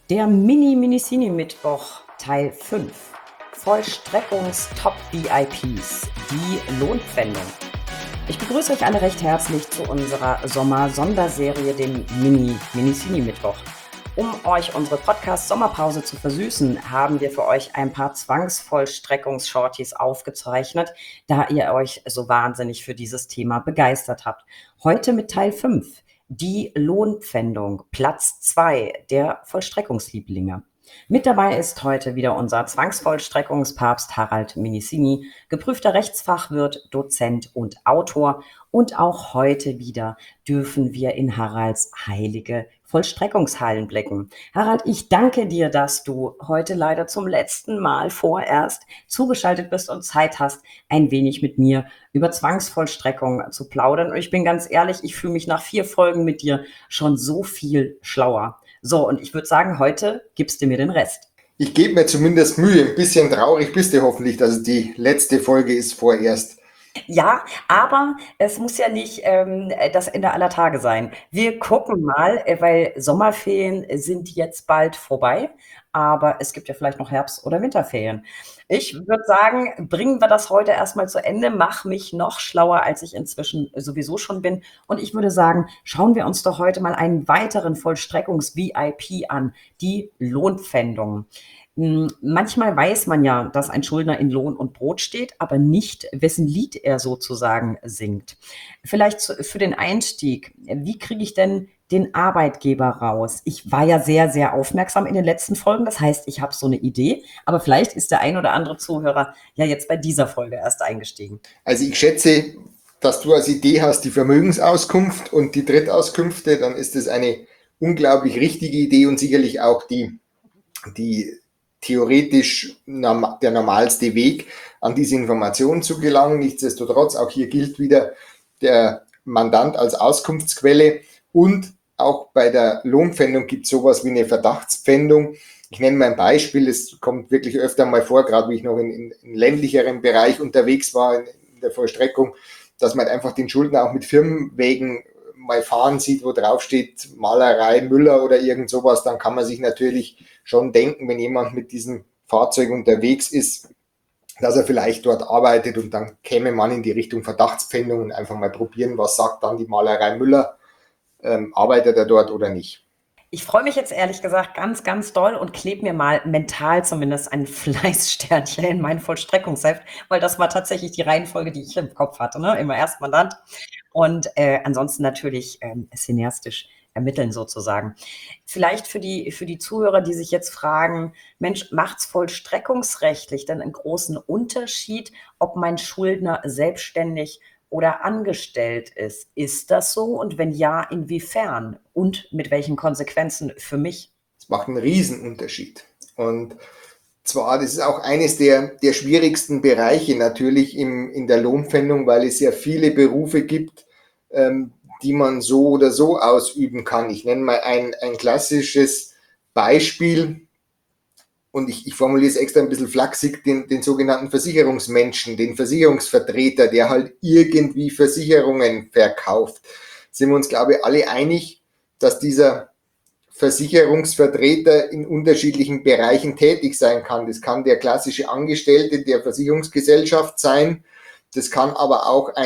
Der Mini-Minicini-Mittwoch Teil 5. Vollstreckungs-Top-VIPs, die Lohnpfändung. Ich begrüße euch alle recht herzlich zu unserer Sommer-Sonderserie, dem Mini-Minicini-Mittwoch. Um euch unsere Podcast-Sommerpause zu versüßen, haben wir für euch ein paar Zwangsvollstreckungs-Shorties aufgezeichnet, da ihr euch so wahnsinnig für dieses Thema begeistert habt. Heute mit Teil 5. Die Lohnpfändung, Platz 2 der Vollstreckungslieblinge. Mit dabei ist heute wieder unser Zwangsvollstreckungspapst Harald Minicini, geprüfter Rechtsfachwirt, Dozent und Autor. Und auch heute wieder dürfen wir in Haralds heilige Vollstreckungshallen blicken. Harald, ich danke dir, dass du heute leider zum letzten Mal vorerst zugeschaltet bist und Zeit hast, ein wenig mit mir über Zwangsvollstreckung zu plaudern. Und ich bin ganz ehrlich, ich fühle mich nach 4 Folgen mit dir schon so viel schlauer. So, und ich würde sagen, heute gibst du mir den Rest. Ich gebe mir zumindest Mühe. Ein bisschen traurig bist du hoffentlich, dass es die letzte Folge ist vorerst. Ja, aber es muss ja nicht das Ende aller Tage sein. Wir gucken mal, weil Sommerferien sind jetzt bald vorbei, aber es gibt ja vielleicht noch Herbst- oder Winterferien. Ich würde sagen, bringen wir das heute erstmal zu Ende. Mach mich noch schlauer, als ich inzwischen sowieso schon bin. Und ich würde sagen, schauen wir uns doch heute mal einen weiteren Vollstreckungs-VIP an, die Lohnpfändung. Manchmal weiß man ja, dass ein Schuldner in Lohn und Brot steht, aber nicht, wessen Lied er sozusagen singt. Vielleicht für den Einstieg, wie kriege ich denn den Arbeitgeber raus? Ich war ja sehr, sehr aufmerksam in den letzten Folgen, das heißt, ich habe so eine Idee, aber vielleicht ist der ein oder andere Zuhörer ja jetzt bei dieser Folge erst eingestiegen. Also ich schätze, dass du als Idee hast die Vermögensauskunft und die Drittauskünfte, dann ist es eine unglaublich richtige Idee und sicherlich auch die theoretisch der normalste Weg, an diese Informationen zu gelangen. Nichtsdestotrotz, auch hier gilt wieder der Mandant als Auskunftsquelle und auch bei der Lohnpfändung gibt es sowas wie eine Verdachtspfändung. Ich nenne mal ein Beispiel, es kommt wirklich öfter mal vor, gerade wie ich noch in ländlicherem Bereich unterwegs war, in der Vollstreckung, dass man einfach den Schuldner auch mit Firmenwegen mal fahren sieht, wo drauf steht Malerei Müller oder irgend sowas, dann kann man sich natürlich schon denken, wenn jemand mit diesem Fahrzeug unterwegs ist, dass er vielleicht dort arbeitet und dann käme man in die Richtung Verdachtspfändung und einfach mal probieren, was sagt dann die Malerei Müller, arbeitet er dort oder nicht. Ich freue mich jetzt ehrlich gesagt ganz, ganz doll und klebe mir mal mental zumindest ein Fleißsternchen in mein Vollstreckungsheft, weil das war tatsächlich die Reihenfolge, die ich im Kopf hatte. Ne? Immer erst Mandant und ansonsten natürlich cineastisch ermitteln sozusagen. Vielleicht für die Zuhörer, die sich jetzt fragen, Mensch, macht's vollstreckungsrechtlich denn einen großen Unterschied, ob mein Schuldner selbstständig oder angestellt ist? Ist das so? Und wenn ja, inwiefern? Und mit welchen Konsequenzen für mich? Das macht einen Riesenunterschied. Und zwar, das ist auch eines der schwierigsten Bereiche natürlich in der Lohnpfändung, weil es ja viele Berufe gibt, die man so oder so ausüben kann. Ich nenne mal ein klassisches Beispiel und ich formuliere es extra ein bisschen flachsig, den sogenannten Versicherungsmenschen, den Versicherungsvertreter, der halt irgendwie Versicherungen verkauft. Sind wir uns, glaube ich, alle einig, dass dieser Versicherungsvertreter in unterschiedlichen Bereichen tätig sein kann. Das kann der klassische Angestellte der Versicherungsgesellschaft sein. Das kann aber auch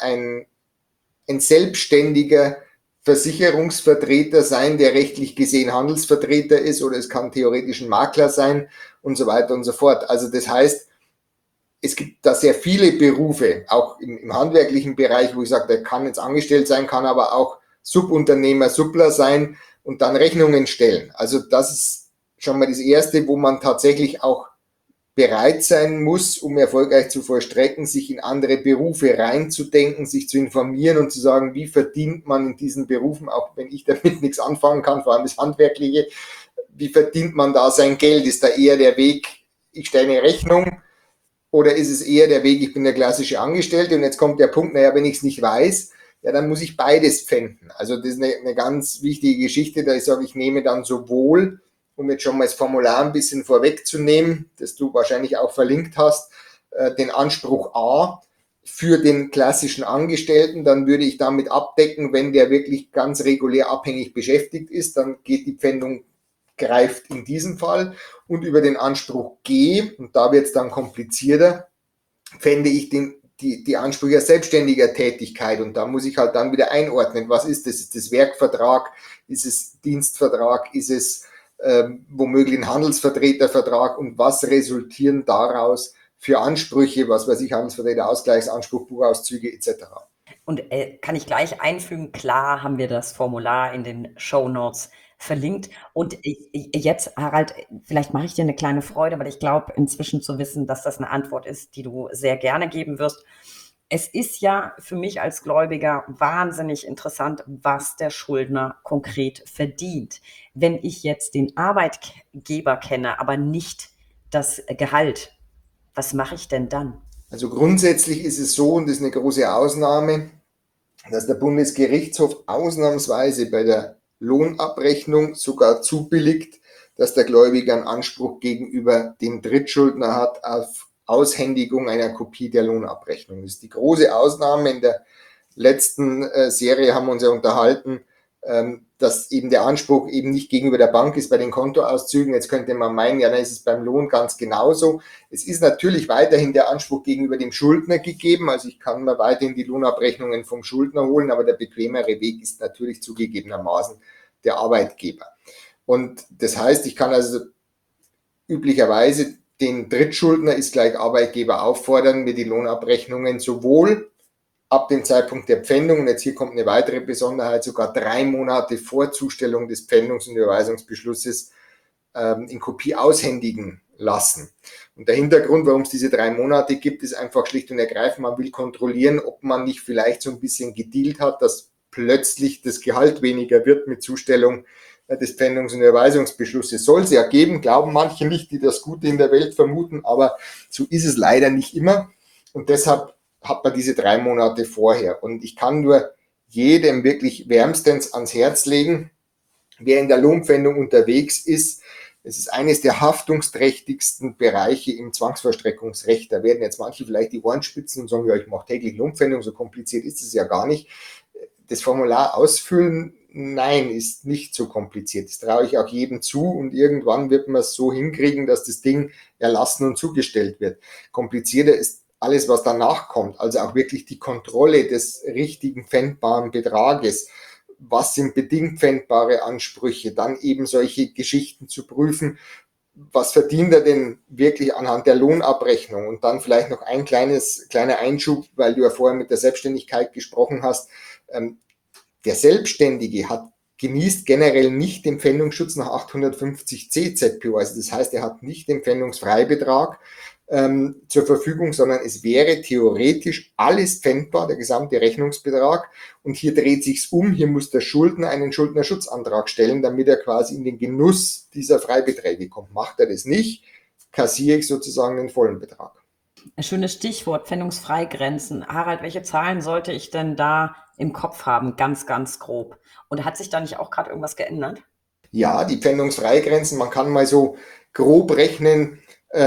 ein selbstständiger Versicherungsvertreter sein, der rechtlich gesehen Handelsvertreter ist, oder es kann theoretisch ein Makler sein und so weiter und so fort. Also das heißt, es gibt da sehr viele Berufe, auch im handwerklichen Bereich, wo ich sage, der kann jetzt angestellt sein, kann aber auch Subunternehmer, Suppler sein und dann Rechnungen stellen. Also das ist schon mal das Erste, wo man tatsächlich auch bereit sein muss, um erfolgreich zu vollstrecken, sich in andere Berufe reinzudenken, sich zu informieren und zu sagen, wie verdient man in diesen Berufen, auch wenn ich damit nichts anfangen kann, vor allem das Handwerkliche, wie verdient man da sein Geld? Ist da eher der Weg, ich stelle eine Rechnung, oder ist es eher der Weg, ich bin der klassische Angestellte und jetzt kommt der Punkt, naja, wenn ich es nicht weiß, ja, dann muss ich beides pfänden. Also das ist eine ganz wichtige Geschichte, da ich sage, ich nehme dann sowohl, um jetzt schon mal das Formular ein bisschen vorwegzunehmen, das du wahrscheinlich auch verlinkt hast, den Anspruch A für den klassischen Angestellten, dann würde ich damit abdecken, wenn der wirklich ganz regulär abhängig beschäftigt ist, dann geht die Pfändung greift in diesem Fall. Und über den Anspruch G, und da wird es dann komplizierter, fände ich die Ansprüche selbstständiger Tätigkeit. Und da muss ich halt dann wieder einordnen, was ist das? Ist das Werkvertrag? Ist es Dienstvertrag? Ist es womöglich ein Handelsvertretervertrag? Und was resultieren daraus für Ansprüche, was weiß ich, Handelsvertreter, Ausgleichsanspruch, Buchauszüge etc.? Und kann ich gleich einfügen, klar haben wir das Formular in den Shownotes verlinkt. Und jetzt, Harald, vielleicht mache ich dir eine kleine Freude, weil ich glaube inzwischen zu wissen, dass das eine Antwort ist, die du sehr gerne geben wirst. Es ist ja für mich als Gläubiger wahnsinnig interessant, was der Schuldner konkret verdient. Wenn ich jetzt den Arbeitgeber kenne, aber nicht das Gehalt, was mache ich denn dann? Also grundsätzlich ist es so, und das ist eine große Ausnahme, dass der Bundesgerichtshof ausnahmsweise bei der Lohnabrechnung sogar zubilligt, dass der Gläubiger einen Anspruch gegenüber dem Drittschuldner hat auf Aushändigung einer Kopie der Lohnabrechnung. Das ist die große Ausnahme. In der letzten Serie haben wir uns ja unterhalten, dass eben der Anspruch eben nicht gegenüber der Bank ist bei den Kontoauszügen. Jetzt könnte man meinen, ja, dann ist es beim Lohn ganz genauso. Es ist natürlich weiterhin der Anspruch gegenüber dem Schuldner gegeben. Also ich kann mir weiterhin die Lohnabrechnungen vom Schuldner holen, aber der bequemere Weg ist natürlich zugegebenermaßen der Arbeitgeber. Und das heißt, ich kann also üblicherweise den Drittschuldner ist gleich Arbeitgeber auffordern, mir die Lohnabrechnungen sowohl ab dem Zeitpunkt der Pfändung, und jetzt hier kommt eine weitere Besonderheit, sogar 3 Monate vor Zustellung des Pfändungs- und Überweisungsbeschlusses in Kopie aushändigen lassen. Und der Hintergrund, warum es diese 3 Monate gibt, ist einfach schlicht und ergreifend, man will kontrollieren, ob man nicht vielleicht so ein bisschen gedealt hat, dass plötzlich das Gehalt weniger wird mit Zustellung des Pfändungs- und Überweisungsbeschlusses. Soll es ja geben, glauben manche nicht, die das Gute in der Welt vermuten, aber so ist es leider nicht immer. Und deshalb hat man diese 3 Monate vorher. Und ich kann nur jedem wirklich wärmstens ans Herz legen, wer in der Lohnpfändung unterwegs ist. Es ist eines der haftungsträchtigsten Bereiche im Zwangsvollstreckungsrecht. Da werden jetzt manche vielleicht die Ohren spitzen und sagen, ja, ich mache täglich Lohnpfändung, so kompliziert ist es ja gar nicht. Das Formular ausfüllen, nein, ist nicht so kompliziert. Das traue ich auch jedem zu und irgendwann wird man es so hinkriegen, dass das Ding erlassen und zugestellt wird. Komplizierter ist alles, was danach kommt, also auch wirklich die Kontrolle des richtigen pfändbaren Betrages. Was sind bedingt pfändbare Ansprüche? Dann eben solche Geschichten zu prüfen. Was verdient er denn wirklich anhand der Lohnabrechnung? Und dann vielleicht noch ein kleiner Einschub, weil du ja vorher mit der Selbstständigkeit gesprochen hast. Der Selbstständige genießt generell nicht den Pfändungsschutz nach 850 CZPO. Also das heißt, er hat nicht den Pfändungsfreibetrag zur Verfügung, sondern es wäre theoretisch alles pfändbar, der gesamte Rechnungsbetrag. Und hier dreht sich's um. Hier muss der Schuldner einen Schuldnerschutzantrag stellen, damit er quasi in den Genuss dieser Freibeträge kommt. Macht er das nicht, kassiere ich sozusagen den vollen Betrag. Ein schönes Stichwort, Pfändungsfreigrenzen. Harald, welche Zahlen sollte ich denn da im Kopf haben? Ganz, ganz grob. Und hat sich da nicht auch gerade irgendwas geändert? Ja, die Pfändungsfreigrenzen, man kann mal so grob rechnen,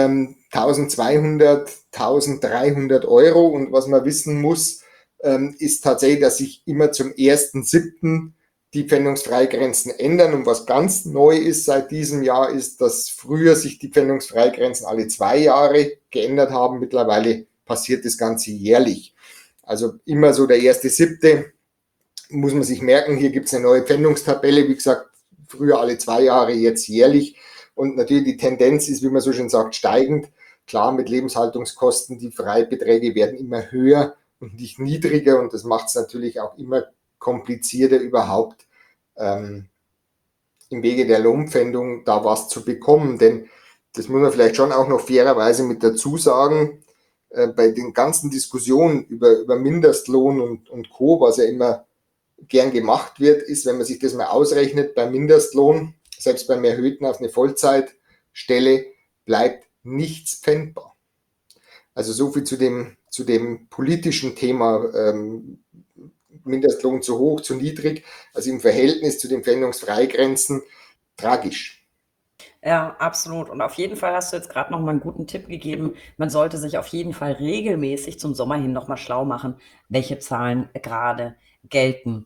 1200, 1300 Euro. Und was man wissen muss, ist tatsächlich, dass sich immer zum 1.7. die Pfändungsfreigrenzen ändern. Und was ganz neu ist seit diesem Jahr, ist, dass früher sich die Pfändungsfreigrenzen alle 2 Jahre geändert haben. Mittlerweile passiert das Ganze jährlich. Also immer so der 1.7. muss man sich merken, hier gibt es eine neue Pfändungstabelle. Wie gesagt, früher alle 2 Jahre, jetzt jährlich. Und natürlich die Tendenz ist, wie man so schön sagt, steigend. Klar, mit Lebenshaltungskosten, die Freibeträge werden immer höher und nicht niedriger. Und das macht es natürlich auch immer komplizierter überhaupt im Wege der Lohnpfändung da was zu bekommen. Denn das muss man vielleicht schon auch noch fairerweise mit dazu sagen, bei den ganzen Diskussionen über Mindestlohn und Co., was ja immer gern gemacht wird, ist, wenn man sich das mal ausrechnet, beim Mindestlohn, selbst beim Erhöhten auf eine Vollzeitstelle, bleibt nichts pfändbar. Also so viel zu dem politischen Thema Mindestlohn zu hoch, zu niedrig, also im Verhältnis zu den Pfändungsfreigrenzen tragisch. Ja, absolut. Und auf jeden Fall hast du jetzt gerade noch mal einen guten Tipp gegeben. Man sollte sich auf jeden Fall regelmäßig zum Sommer hin noch mal schlau machen, welche Zahlen gerade gelten.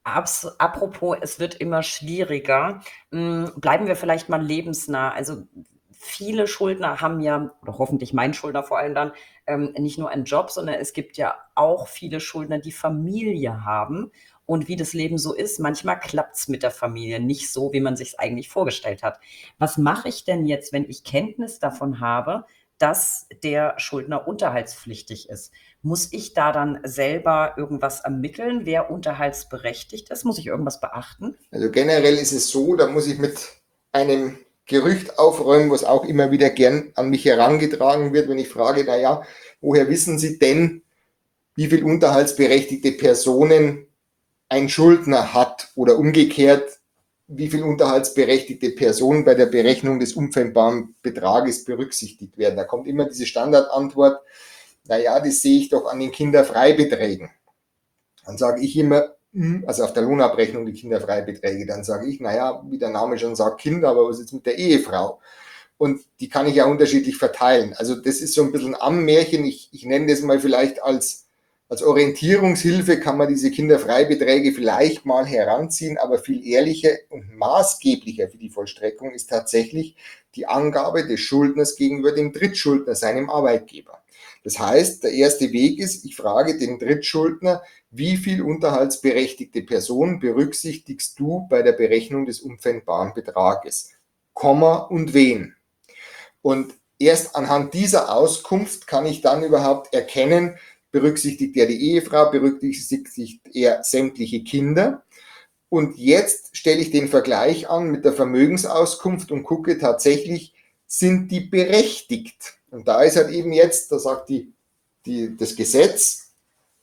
Apropos, es wird immer schwieriger. Bleiben wir vielleicht mal lebensnah. Also viele Schuldner haben ja, oder hoffentlich mein Schuldner vor allem dann, nicht nur einen Job, sondern es gibt ja auch viele Schuldner, die Familie haben. Und wie das Leben so ist, manchmal klappt es mit der Familie nicht so, wie man sich es eigentlich vorgestellt hat. Was mache ich denn jetzt, wenn ich Kenntnis davon habe, dass der Schuldner unterhaltspflichtig ist? Muss ich da dann selber irgendwas ermitteln, wer unterhaltsberechtigt ist? Muss ich irgendwas beachten? Also generell ist es so, da muss ich mit einem Gerücht aufräumen, was auch immer wieder gern an mich herangetragen wird, wenn ich frage, naja, woher wissen Sie denn, wie viel unterhaltsberechtigte Personen ein Schuldner hat oder umgekehrt, wie viel unterhaltsberechtigte Personen bei der Berechnung des unpfändbaren Betrages berücksichtigt werden. Da kommt immer diese Standardantwort, naja, das sehe ich doch an den Kinderfreibeträgen. Dann sage ich immer, also auf der Lohnabrechnung die Kinderfreibeträge, dann sage ich, naja, wie der Name schon sagt, Kinder, aber was ist jetzt mit der Ehefrau? Und die kann ich ja unterschiedlich verteilen. Also das ist so ein bisschen am Märchen. Ich nenne das mal vielleicht als Orientierungshilfe, kann man diese Kinderfreibeträge vielleicht mal heranziehen, aber viel ehrlicher und maßgeblicher für die Vollstreckung ist tatsächlich die Angabe des Schuldners gegenüber dem Drittschuldner, seinem Arbeitgeber. Das heißt, der erste Weg ist, ich frage den Drittschuldner, wie viel unterhaltsberechtigte Personen berücksichtigst du bei der Berechnung des unpfändbaren Betrages? Komma und wen? Und erst anhand dieser Auskunft kann ich dann überhaupt erkennen, berücksichtigt er die Ehefrau, berücksichtigt er sämtliche Kinder. Und jetzt stelle ich den Vergleich an mit der Vermögensauskunft und gucke tatsächlich, sind die berechtigt? Und da ist halt eben jetzt, da sagt das Gesetz,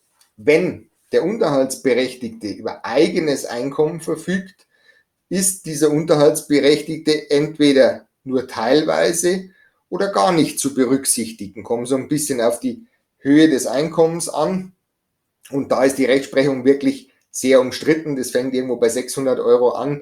wenn der Unterhaltsberechtigte über eigenes Einkommen verfügt, ist dieser Unterhaltsberechtigte entweder nur teilweise oder gar nicht zu berücksichtigen. Kommen so ein bisschen auf die Höhe des Einkommens an. Und da ist die Rechtsprechung wirklich sehr umstritten. Das fängt irgendwo bei 600 Euro an,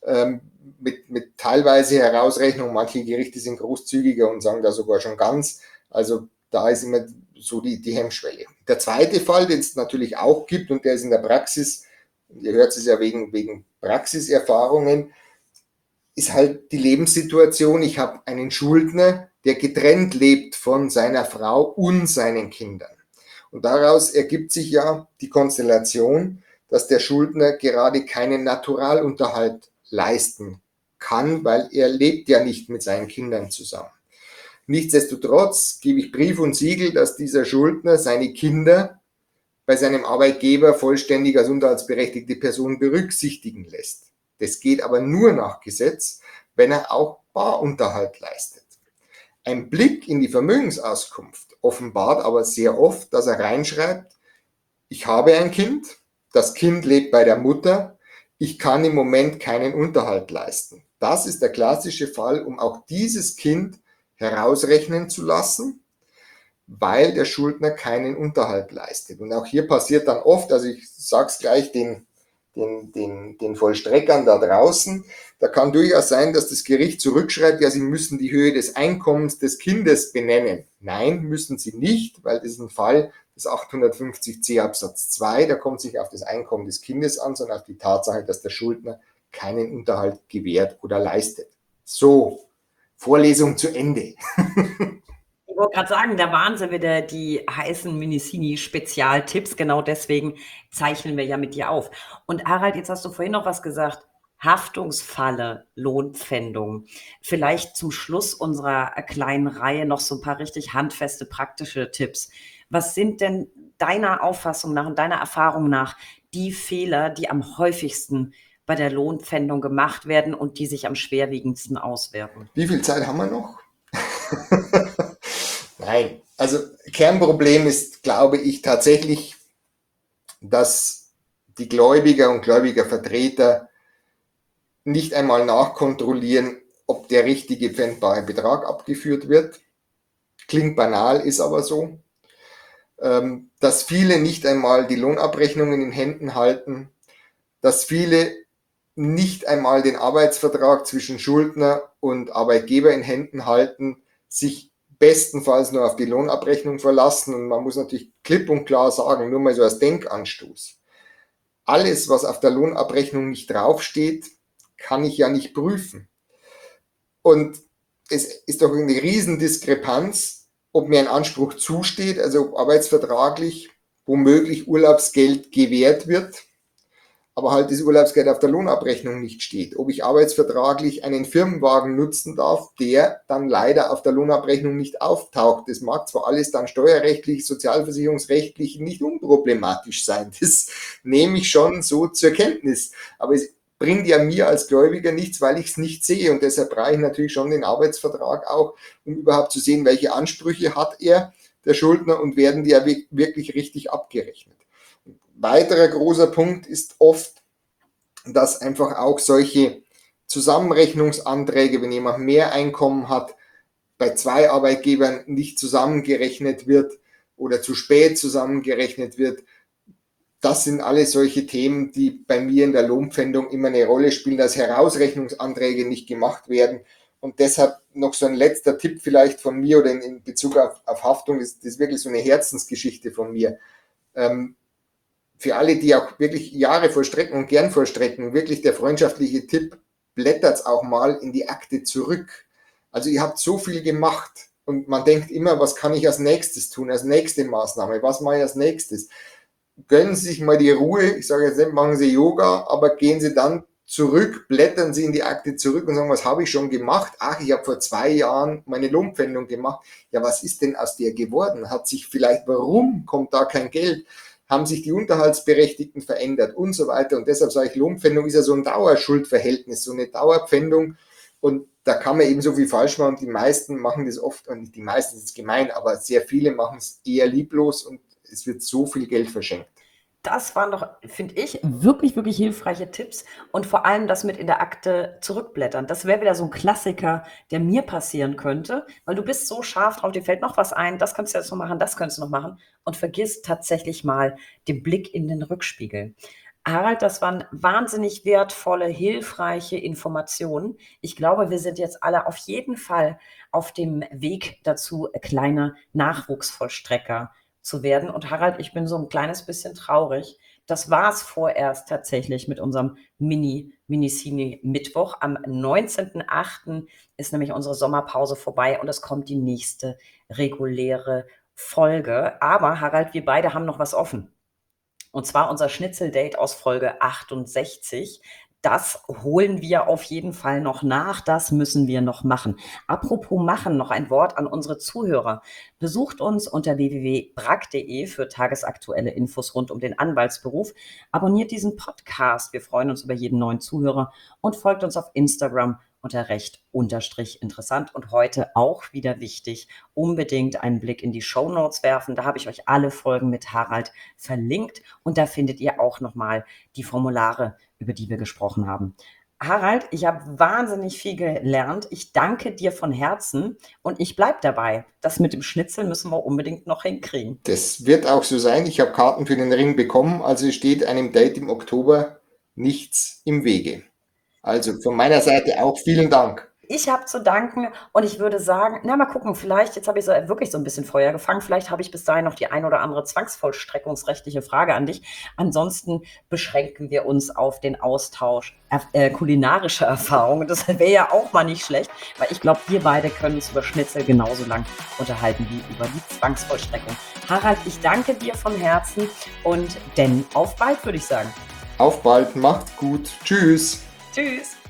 mit teilweise Herausrechnung. Manche Gerichte sind großzügiger und sagen da sogar schon ganz. Also da ist immer so die Hemmschwelle. Der zweite Fall, den es natürlich auch gibt, und der ist in der Praxis, ihr hört es ja wegen Praxiserfahrungen, ist halt die Lebenssituation. Ich habe einen Schuldner, der getrennt lebt von seiner Frau und seinen Kindern. Und daraus ergibt sich ja die Konstellation, dass der Schuldner gerade keinen Naturalunterhalt leisten kann, weil er lebt ja nicht mit seinen Kindern zusammen. Nichtsdestotrotz gebe ich Brief und Siegel, dass dieser Schuldner seine Kinder bei seinem Arbeitgeber vollständig als unterhaltsberechtigte Person berücksichtigen lässt. Das geht aber nur nach Gesetz, wenn er auch Barunterhalt leistet. Ein Blick in die Vermögensauskunft offenbart aber sehr oft, dass er reinschreibt, ich habe ein Kind, das Kind lebt bei der Mutter, ich kann im Moment keinen Unterhalt leisten. Das ist der klassische Fall, um auch dieses Kind herausrechnen zu lassen, weil der Schuldner keinen Unterhalt leistet. Und auch hier passiert dann oft, also ich sage es gleich den Vollstreckern da draußen, da kann durchaus sein, dass das Gericht zurückschreibt, ja, sie müssen die Höhe des Einkommens des Kindes benennen. Nein, müssen sie nicht, weil das ist ein Fall des 850c Absatz 2, da kommt es nicht auf das Einkommen des Kindes an, sondern auf die Tatsache, dass der Schuldner keinen Unterhalt gewährt oder leistet. So, Vorlesung zu Ende. Ich wollte gerade sagen, der Wahnsinn wieder die heißen Minicini-Spezialtipps. Genau deswegen zeichnen wir ja mit dir auf. Und Harald, jetzt hast du vorhin noch was gesagt. Haftungsfalle, Lohnpfändung. Vielleicht zum Schluss unserer kleinen Reihe noch so ein paar richtig handfeste, praktische Tipps. Was sind denn deiner Auffassung nach und deiner Erfahrung nach die Fehler, die am häufigsten bei der Lohnpfändung gemacht werden und die sich am schwerwiegendsten auswirken? Wie viel Zeit haben wir noch? Nein, also Kernproblem ist, glaube ich, tatsächlich, dass die Gläubiger und Gläubigervertreter nicht einmal nachkontrollieren, ob der richtige pfändbare Betrag abgeführt wird. Klingt banal, ist aber so. Dass viele nicht einmal die Lohnabrechnungen in Händen halten, dass viele nicht einmal den Arbeitsvertrag zwischen Schuldner und Arbeitgeber in Händen halten, sich bestenfalls nur auf die Lohnabrechnung verlassen. Und man muss natürlich klipp und klar sagen, nur mal so als Denkanstoß. alles, was auf der Lohnabrechnung nicht draufsteht, kann ich ja nicht prüfen. Und es ist doch eine Riesendiskrepanz, ob mir ein Anspruch zusteht, also ob arbeitsvertraglich womöglich Urlaubsgeld gewährt wird, aber halt das Urlaubsgeld auf der Lohnabrechnung nicht steht. Ob ich arbeitsvertraglich einen Firmenwagen nutzen darf, der dann leider auf der Lohnabrechnung nicht auftaucht. Das mag zwar alles dann steuerrechtlich, sozialversicherungsrechtlich nicht unproblematisch sein. Das nehme ich schon so zur Kenntnis. Aber es bringt ja mir als Gläubiger nichts, weil ich es nicht sehe. Und deshalb brauche ich natürlich schon den Arbeitsvertrag auch, um überhaupt zu sehen, welche Ansprüche hat er, der Schuldner, und werden die ja wirklich richtig abgerechnet. Weiterer großer Punkt ist oft, dass einfach auch solche Zusammenrechnungsanträge, wenn jemand mehr Einkommen hat, bei 2 Arbeitgebern nicht zusammengerechnet wird oder zu spät zusammengerechnet wird. Das sind alle solche Themen, die bei mir in der Lohnpfändung immer eine Rolle spielen, dass Herausrechnungsanträge nicht gemacht werden. Und deshalb noch so ein letzter Tipp vielleicht von mir oder in Bezug auf Haftung, das ist wirklich so eine Herzensgeschichte von mir. Für alle, die auch wirklich Jahre vollstrecken und gern vollstrecken, wirklich der freundschaftliche Tipp, blättert auch mal in die Akte zurück. Also ihr habt so viel gemacht und man denkt immer, was kann ich als nächstes tun, als nächste Maßnahme, was mache ich als nächstes? Gönnen Sie sich mal die Ruhe, ich sage jetzt nicht, machen Sie Yoga, aber gehen Sie dann zurück, blättern Sie in die Akte zurück und sagen, was habe ich schon gemacht? Ach, ich habe vor 2 Jahren meine Lohnpfändung gemacht. Ja, was ist denn aus der geworden? Hat sich vielleicht, warum kommt da kein Geld? Haben sich die Unterhaltsberechtigten verändert und so weiter. Und deshalb sage ich, Lohnpfändung ist ja so ein Dauerschuldverhältnis, so eine Dauerpfändung. Und da kann man eben so viel falsch machen. Und die meisten machen das oft, und nicht die meisten, das ist gemein, aber sehr viele machen es eher lieblos und es wird so viel Geld verschenkt. Das waren doch, finde ich, wirklich, wirklich hilfreiche Tipps und vor allem das mit in der Akte zurückblättern. Das wäre wieder so ein Klassiker, der mir passieren könnte, weil du bist so scharf drauf, dir fällt noch was ein, das könntest du jetzt noch machen, das könntest du noch machen und vergisst tatsächlich mal den Blick in den Rückspiegel. Harald, das waren wahnsinnig wertvolle, hilfreiche Informationen. Ich glaube, wir sind jetzt alle auf jeden Fall auf dem Weg dazu, kleine Nachwuchsvollstrecker zu werden. Und Harald, ich bin so ein kleines bisschen traurig. Das war es vorerst tatsächlich mit unserem Mini-Mittwoch. Am 19.08. ist nämlich unsere Sommerpause vorbei und es kommt die nächste reguläre Folge. Aber Harald, wir beide haben noch was offen. Und zwar unser Schnitzeldate aus Folge 68. Das holen wir auf jeden Fall noch nach. Das müssen wir noch machen. Apropos machen, noch ein Wort an unsere Zuhörer. Besucht uns unter www.brag.de für tagesaktuelle Infos rund um den Anwaltsberuf. Abonniert diesen Podcast. Wir freuen uns über jeden neuen Zuhörer und folgt uns auf Instagram unter recht_interessant. Und heute auch wieder wichtig, unbedingt einen Blick in die Shownotes werfen. Da habe ich euch alle Folgen mit Harald verlinkt und da findet ihr auch nochmal die Formulare, über die wir gesprochen haben. Harald, ich habe wahnsinnig viel gelernt. Ich danke dir von Herzen und ich bleibe dabei. Das mit dem Schnitzel müssen wir unbedingt noch hinkriegen. Das wird auch so sein. Ich habe Karten für den Ring bekommen, also steht einem Date im Oktober nichts im Wege. Also von meiner Seite auch vielen Dank. Ich habe zu danken und ich würde sagen, na mal gucken, vielleicht, jetzt habe ich so wirklich so ein bisschen Feuer gefangen, vielleicht habe ich bis dahin noch die ein oder andere zwangsvollstreckungsrechtliche Frage an dich. Ansonsten beschränken wir uns auf den Austausch kulinarischer Erfahrungen. Das wäre ja auch mal nicht schlecht, weil ich glaube, wir beide können uns über Schnitzel genauso lang unterhalten wie über die Zwangsvollstreckung. Harald, ich danke dir von Herzen und denn auf bald, würde ich sagen. Auf bald, macht's gut. Tschüss. Tschüss.